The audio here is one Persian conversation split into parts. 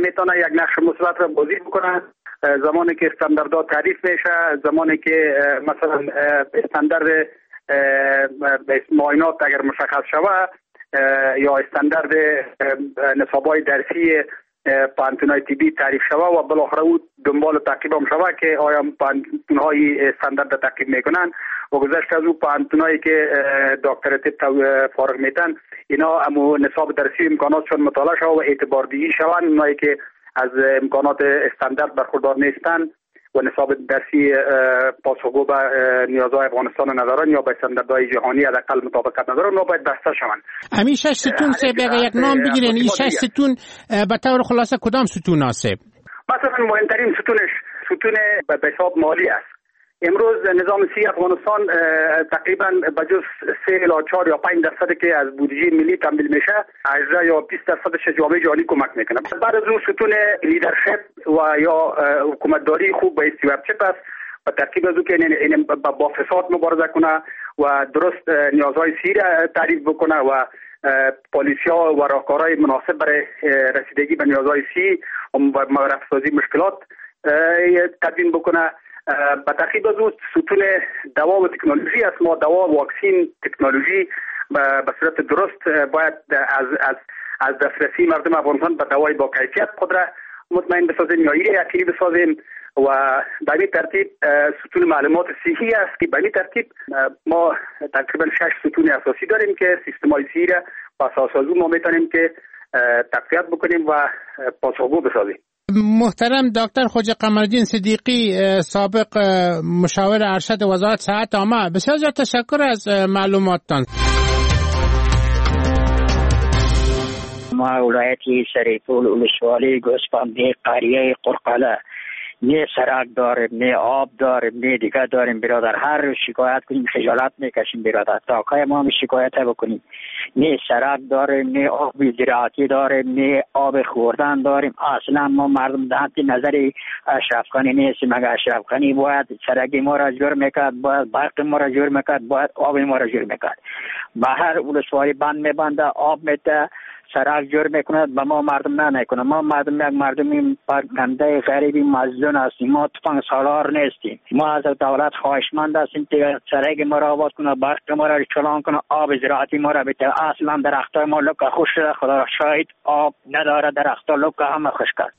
میتونه یک نقش مثبت را بازی بکنه زمانی که استانداردها تعریف میشه، زمانی که مثلا استاندارد معاینات اگر مشخص شود یا استاندارد نصاب‌های درسی پانتونای طبی تعریف شود و بالاخره او دنبال تعقیب هم شود که آیا پانتونهای استاندارد تعقیب میکنن و گذشته از او پانتونایی که دکتر طب فارغ میتن اینا امو نصاب درسی امکاناتشون مطالعه شود و اعتباردهی شوند. اونایی که از امکانات استاندارد برخوردار نیستن و نصاب درسی پاسخگو به نیازهای افغانستان ندارن یا به استانداردهای جهانی حداقل مطابقت ندارن و باید بسته شوند. همین 6 ستون سه بگه یک نام بگیرین. این 6 ستون به طور خلاصه کدام ستون ناسب؟ مثلا مهمترین ستونش ستون به حساب مالی است. امروز نظام سی افغانستان تقریبا به جز 3 الی 4 یا 5% که از بودجه ملی تامین میشه 18 یا 20% جامعه جهانی کمک میکنه. بعد از اون ستون لیدرشپ و یا حکومتداری خوب به استیوردشپ است و ترکیب از اون که این با فساد مبارزه کنه و درست نیازهای سی را تعریف بکنه و پالیسی‌ها و راهکارهای مناسب برای رسیدگی به نیازهای سی و رفع‌سازی مشکلات تدوین بکنه. به ترکیب از اون ستون دوا و تکنولوژی است. ما دوا و واکسین تکنولوژی به صورت درست باید از دسترسی مردم افغانستان به دوای با کیفیت قدرت مطمئن بسازیم یا ایره یقینی بسازیم و به این ترتیب ستون معلومات صحی است که به این ترتیب ما تقریبا 6 ستون اساسی داریم که سیستم‌های صحی را با اساس از اون ما میتونیم که تقویت بکنیم و پاسخگو بسازیم. محترم دکتر خواجه قمرالدین صدیقی سابق مشاور ارشد وزارت صحت عامه، بسیار زیاد تشکر از معلوماتتان. ما ولایتی سریپول ولسوالی گوسفندی قریه قرقله نه سرک داریم، نه آب داریم، نه دیگه داریم برادر. هر شکایت کنیم خجالت میکشیم برادر. تاکای ما شکایت بکنیم. نه سرک داریم، نه آب زراعتی داریم، نه آب خوردن داریم. اصلا ما مردم تحت نظر اشرف غنی نیستیم. اگر اشرف غنی باید سرک ما را جور میکرد، باید برق ما را جور میکرد، باید آب ما را جور میکرد. به هر ولسوالی بند میبنده، آب میده، سرک جور میکند، به ما مردم نه نکنه. ما مردم یک مردمی پرکنده غریبی مظلوم هستیم. ما تفنگ سالار نیستیم. ما از دولت خواهشمند هستیم که سرک ما را آباد کنه، برق ما را چلان کنه، آب زراعتی ما را بده. اصلا درختای ما لکه خوش شده، خدا را شاهد آب نداره، درختا لکه همه خوش کرد.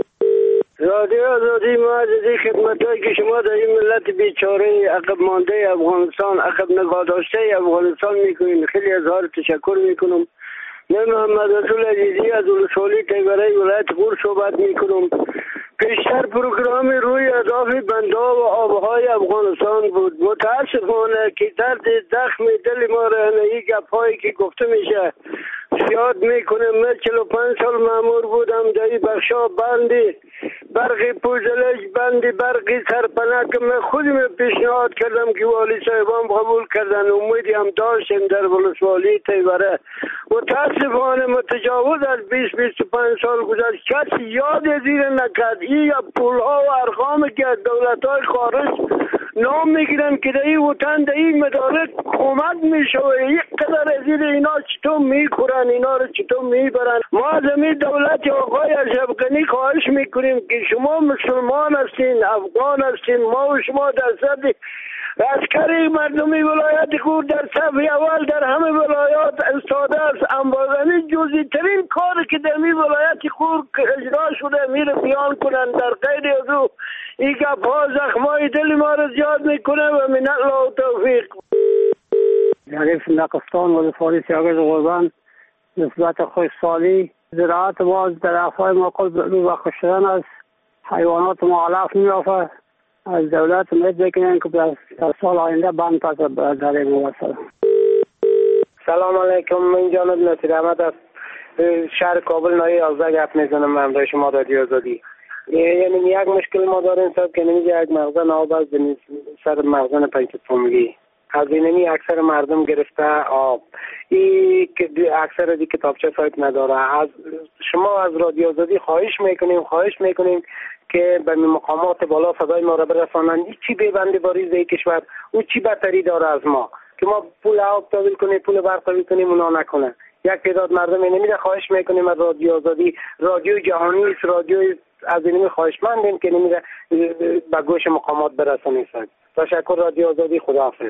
آزادی ما از این خدمتایی که شما در این ملت بیچاره عقب مانده افغانستان، عقب نگاداشته افغانستان میکنین. خیلی از ها تشکر میکنم. من محمد رسول عزیزی از ولسوالی تیوره ولایت غور صحبت میکنم. پیشتر پروگرام روی اهداف بندها و آبهای افغانستان بود. متاسفانه که درد زخم دل ما را این گپ‌هایی که گفته میشه یاد میکنه. من 45 سال مامور بودم در این بخشا بندی برقی پوزلج بندی برقی سرپناه که من خودم پیشنهاد کردم که والی صاحبان قبول کردن. امیدی هم داشتیم در ولسوالی تیوره. متاسفانه متجاوز از 20-25 سال گذشت. کسی یاد زیر نکرد. این پولها و ارقام که از دولت‌های خارج نام میگیرن که در این وطن در این مدارک کمک میشه. یک قدر از اینا چطور میکنن، اینا رو چطور میبرن. ما از این دولت آقای اشرف غنی خواهش میکنیم که شما مسلمان هستین، افغان هستین، ما و شما در صد عسکری مردمی ولایت غور در صف اول در همه ولایات استاده است. انبازانی جزئی ترین کاری که در این ولایت غور اجرا شده میره بیان کنن. در غیر از او این گپ‌ها زخمای دل ما رو زیاد میکنه و من الله توفیق. حریف نقستان ولسوالی سیاگز قربان نسبت خوشسالی زراعت ما درخت‌های ما رو بخش شدن است. حیوانات ما علف می‌یافت. از دولت امید بکنن که در سال آینده بند پس داریم موصل. سلام علیکم، من جانب نصیر احمد از شهر کابل نایه 11 گپ میزنم. ممنون شما رادیو آزادی. یعنی یک مشکل ما داریم صاحب که نمیگه یک مخزن آب از سر مخزن 5 فامیلی از اینمی اکثر مردم گرفته آب. این که اکثر دی کتابچه سایت نداره. از شما از رادیو آزادی خواهش میکنیم که به مقامات بالا صدای ما را برسانند. چی ببنده باریز ای کشور او چی بهتری داره از ما که ما پول آب تحویل کنیم، پول برق تحویل کنیم اونا نکنه. یک تعداد مردم نمیده خواهش میکنیم از رادیو آزادی، رادیو جهانی است، رادیو از اینمی خواهشمندیم که نمیده به گوش مقامات برسانید. تشکر رادیو آزادی، خداحافظ.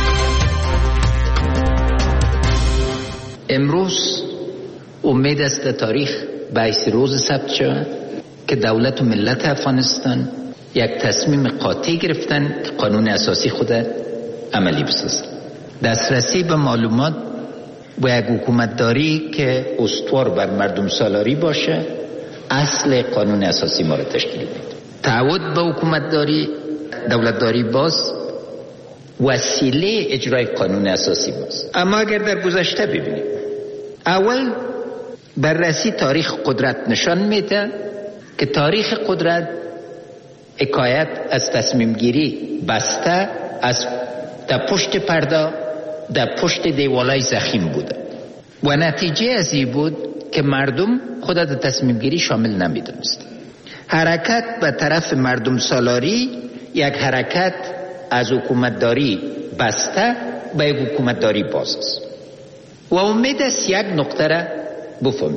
امروز امید است تاریخ 22 روز ثبت شود که دولت و ملت افغانستان یک تصمیم قاطع گرفتن که قانون اساسی خود عملی بسازند. دسترسی به معلومات و یک حکومتداری که استوار بر مردم سالاری باشه اصل قانون اساسی ما را تشکیل میده. تعهد به حکومتداری، دولتداری باز وسیله اجرای قانون اساسی باز. اما اگر در گذشته ببینیم، اول بررسی تاریخ قدرت نشان میده که تاریخ قدرت حکایت از تصمیم گیری بسته از در پشت پرده، در پشت دیوالای زخیم بوده و نتیجه از این بود که مردم خود در تصمیم گیری شامل نمیدونست. حرکت به طرف مردم سالاری یک حرکت از حکومتداری بسته به یک حکومتداری باز است و امید است یک نقطه را بفهمید.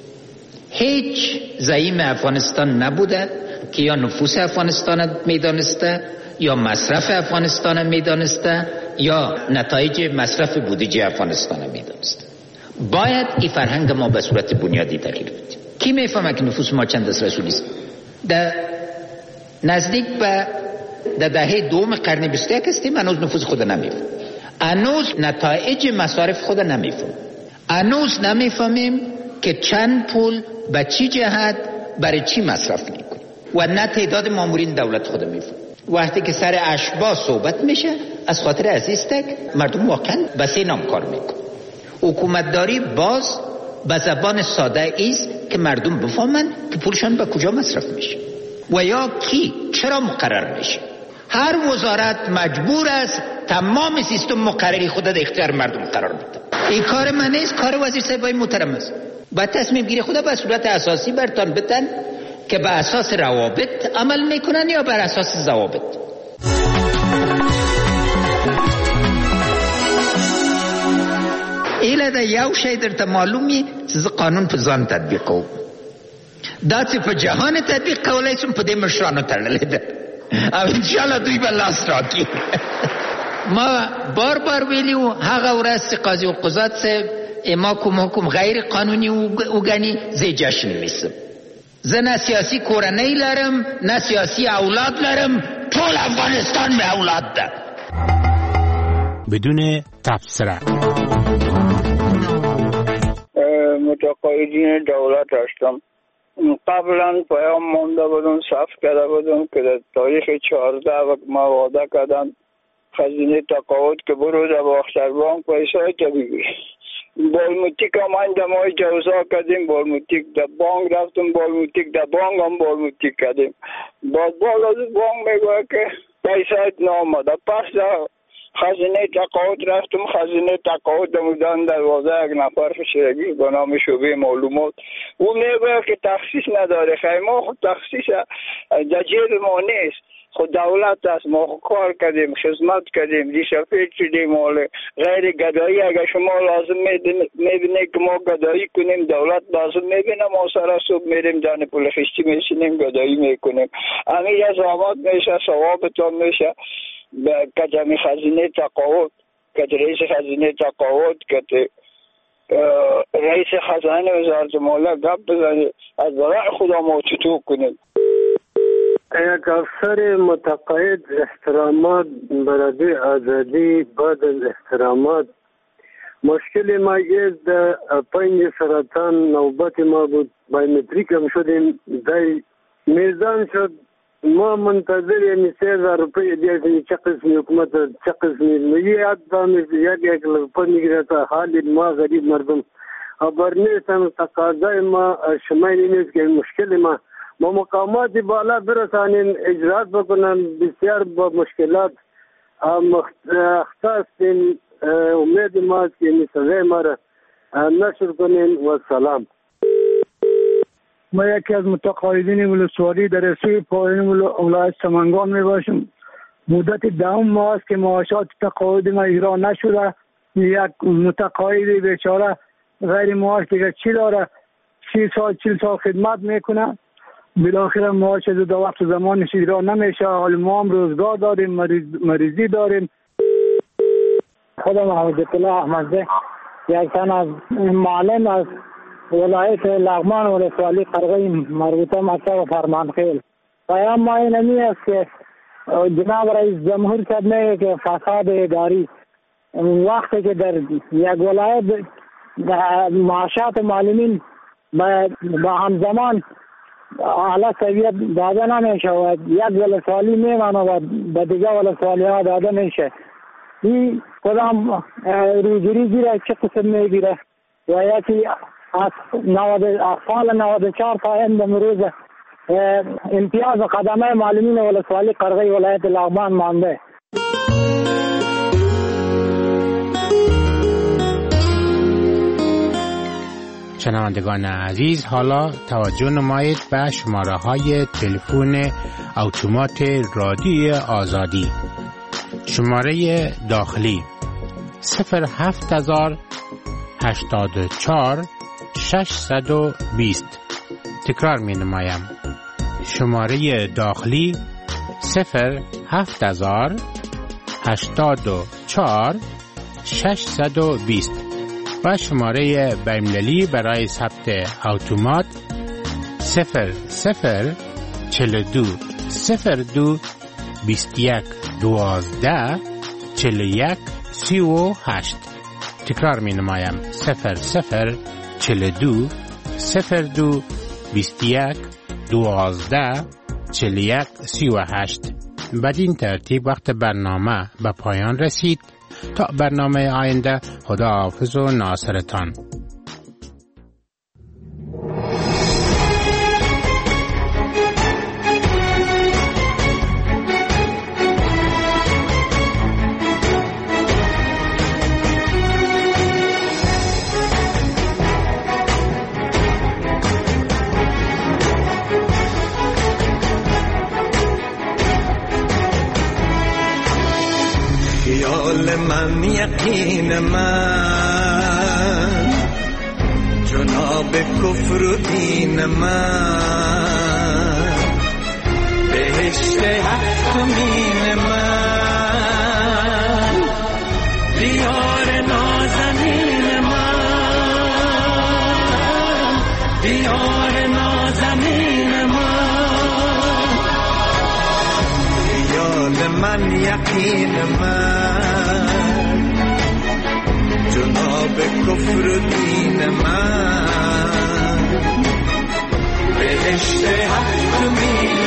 هیچ زعیم افغانستان نبوده که یا نفوس افغانستان میدانسته یا مصرف افغانستان میدانسته یا نتایج مصرف بودجه افغانستان میدانسته. باید این فرهنگ ما به صورت بنیادی تغییر بدیم. کی میفهمه که نفوس ما چند است رسولی است؟ در نزدیک به دهه دوم قرن 21 هستیم، هنوز نفوس خود نمیفهمیم، هنوز نتایج مصارف خود نمیفهمیم، هنوز نمیفهمیم که چند پول به چی جهت برای چی مصرف میکنیم و نه تعداد مامورین دولت خود میفهمیم. وقتی که سر اشباح صحبت میشه از خاطر عزیزتک مردم واقعا به سه نام کار میکنه. حکومتداری باز به زبان ساده است که مردم بفهمن که پولشان به کجا مصرف میشه و یا کی چرا مقرر میشه. هر وزارت مجبور است تمام سیستم مقرری خود در اختیار مردم قرار بده. این کار من نیست، کار وزیر صاحبای محترم است. باید تصمیم گیری خود به صورت اساسی برتان بدن که به اساس روابط عمل میکنن یا بر اساس ضوابط. ایله دا یو شی درته معلومی چې قانون په ځان تطبیق کوم، دا چې په جهان تطبیق کولای شم په دې مشرانو تړلې ده او انشاءالله دوی به لاس راکړي. ما بار بار ویلیو هغه ورځ چې قاضي و قضات صاحب اما کوم حکم غیر قانوني وګڼي زه جشن نیسم. زه نه سیاسي کورنۍ لرم نه سیاسي اولاد لرم، ټول افغانستان مې اولاد ده. بدون تبصره متقاعدین دولت هستم. قبلا پیام مانده بودم، صف کرده بودم که در تاریخ 14 وقت ما وعده کردم خزینه تقاعد که برو در باختر بانک پیسای تا بگیر. بالموتیک هم این دمای جوزا کردیم، بالموتیک در بانک رفتم، بالموتیک در بانک هم بالموتیک کردیم. بعد بالا از بانک میگوه که پیسایت نامده. پس در خزینه تقاعد رفتم، خزینه تقاعد دمودن دروازه یک نفر فشرگی به نام شعبه معلومات. او میگوه که تخصیص نداره. خیلی ما خود تخصیص در جیب ما نیست، خود دولت است. ما خود کار کردیم، خدمت کردیم، دیسپیت شدیم. غیر گدایی اگر شما لازم میبینه که ما گدایی کنیم، دولت لازم میبینه ما سر صبح میریم جان پول خشتی میشینیم گدایی میکنیم. همین از آماد میشه، ثوابتان میشه. کجامی خزینه تقاعد، کج رئیس خزینه تقاعد، کج رئیس خزانه وزارت مالیه گپ بزنید از برای خدا ما چطور کنیم. یک افسر متقاعد احترامات برای آزادی بعد از احترامات مشکل ما یک در 5 سرطان نوبت ما بود، بایومتریک هم شدیم، دای میزان شد. ما منتظر یعنی 3000 روپیه دیگه چه قسمی حکومت چه قسمی میاد دامش یک لپا میگیره تا حال ما غریب مردم خبر نیستن. تقاضای ما شمایی نیست که مشکل ما مقامات بالا برسانین اجرات بکنن. بسیار با مشکلات اختصاصین. امید ما که نسوه ما را نشر کنین و سلام. ما یکی از متقاعدین ولسوالی در سوی پایین ولایت سمنگان می باشم. مدت 10 ماه است که معاشات تقاعد ما اجرا نشده. یک متقاعد بیچاره غیر معاش دیگه چی داره؟ 30 سال 40 سال خدمت میکنه، بالاخره معاش از دو وقت زمانش ایران نمیشه. حال ما هم روزگار داریم، مریضی داریم. خودم حضرت الله احمدزی یک تن از معلم از ولایت لغمان ولسوالی قرغی مربوطه مکتب فرمانخیل. پیام ما اینمی است که جناب رئیس جمهور صاحب میگه که فساد اداری وقتی که در یک ولایت معاشات معلمین با همزمان اعلی سویت داده نمیشه و یک ولسوالی میمانه و به دیگه ولسوالی ها داده میشه. این کدام روزگیری زیره چه قسم میگیره و یکی از سال 94 تا امروز امتیاز قدمه معلمین ولسوالی قرغی ولایت لغمان مانده. شنوندگان عزیز، حالا توجه نمایید به شماره های تلفن اتومات رادیوی آزادی. شماره داخلی 07084 620. تکرار می نمایم. شماره داخلی 07084 620 و شماره بین‌المللی برای ثبت اتومات 0042 02 21 12 41 38. تکرار می نمایم 0042 02 21 12 41 38. بدین ترتیب وقت برنامه به پایان رسید. تا برنامه آینده، خداحافظ و ناصرتان. من یقین من جناب کفر و دین من بهشت هفتمین من دیار نازنین من دیار نازنین من خیال من یقین من جناب کفر و دین من بهشت هفتمین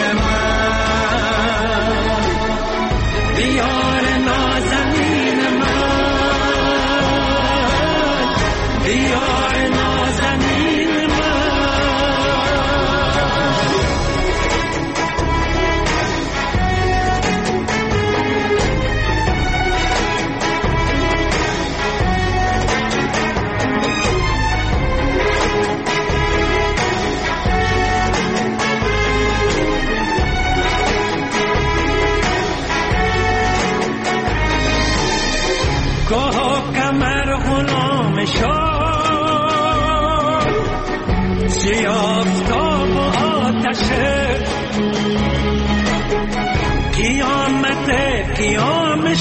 من دیار نازنین من دیار نازنین کوه کمر غلام شد سیافتاب و آتشه قیام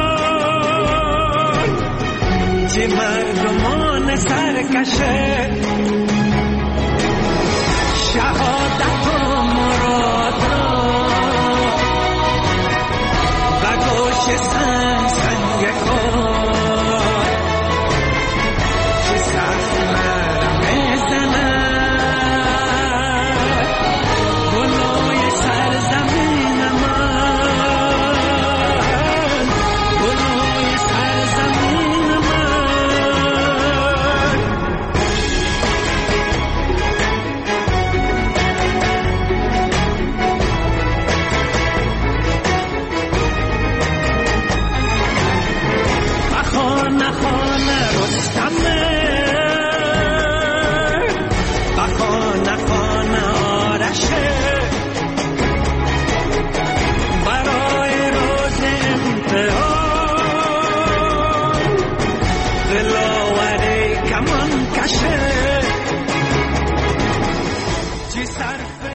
شد چه مردمان سرکشه